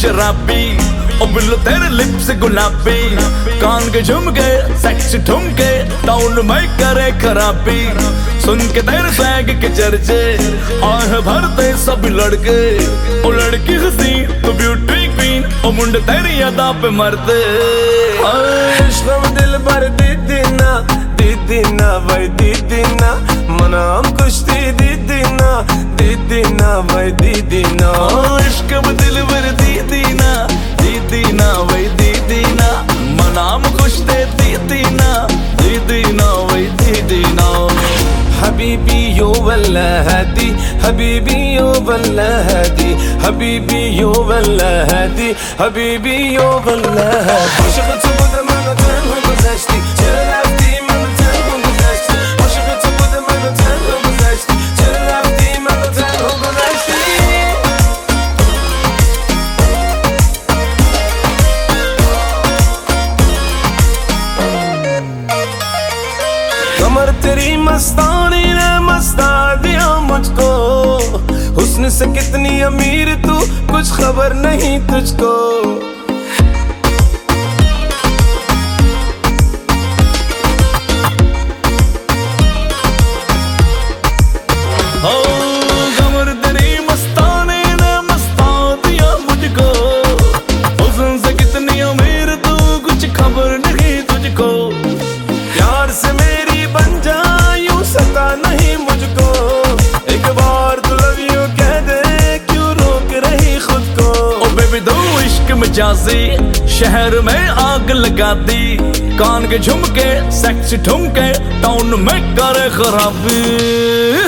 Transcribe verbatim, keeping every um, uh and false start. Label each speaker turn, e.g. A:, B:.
A: शराबी, ओ बिल्लो तेरे लिप्स गुलाबी, कान के झुमके सेक्स ठुमके टाउन में करे खराबी। सुन के तेरे स्वैग के चर्चे आह भरते सब लड़के, ओ लड़की हंसी तो ब्यूटी क्वीन, ओ मुंडे तेरी अदा पे मरते।
B: इश्क़ दिल भर दीदी ना दीदी ना भाई दीदी ना, मना हम कुश्ती दीदी ना दीदी ना भाई दीदी ना।
A: इश्क़ दिल भर दीदी ना दीदी ना भाई दीदी ना, मना हम कुश्ती दीदी ना दीदी ना भाई दीदी ना।
B: हबीबी यो वल्ला हदी हबीबी यो वल्ला हदी हबीबी यो वल्ला हदी हबीबी यो वल्ला हदी। Aşık tutmadı bana tenho güzeşti, çırlaftı bana tenho güzeşti. Aşık tutmadı bana tenho güzeşti, çırlaftı bana tenho güzeşti. कमर तेरी मस्तानी ने मस्ता दिया मुझको, हुस्न से कितनी अमीर तू कुछ खबर नहीं तुझको।
A: हो कमर तेरी मस्तानी ने मस्ता दिया मुझको, हुस्न से कितनी अमीर तू कुछ खबर नहीं तुझको।
B: प्यार से मेरी बन जा यूं सता नहीं मुझको, एक बार तू लव यू कह दे क्यों रोक रही खुद को।
A: ओ बेबी दो इश्क मजाजी शहर में आग लगा दी, कान के झुमके सेक्स ठुमके टाउन में करे खराबी।